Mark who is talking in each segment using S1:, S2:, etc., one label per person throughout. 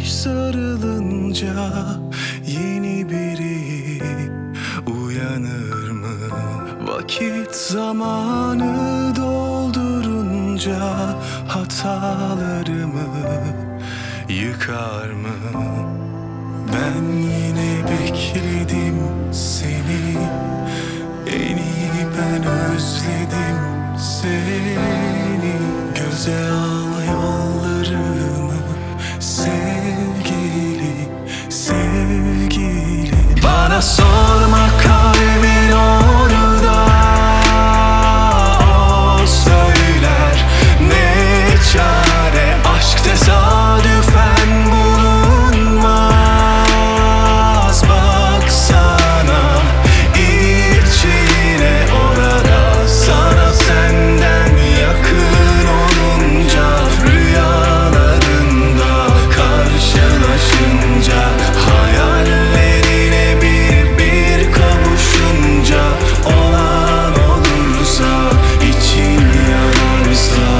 S1: güneş sarılınca yeni biri uyanır mı? Vakit zamanı doldurunca hatalarımı yıkar mı? Ben yine bekledim seni, en iyi ben özledim seni. Göze al yollarımı sevgili, sevgili. Bana sorma kalbin orada, o söyler ne çare. Aşk tesadüfen bulunmaz, baksana içine orada. Sana senden yakın olunca, rüyalarında karşılaşınca, hayallerine bir bir kavuşunca, olan olursa, için yanarsa.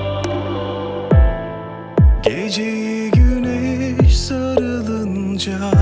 S1: Geceyi güneş sarılınca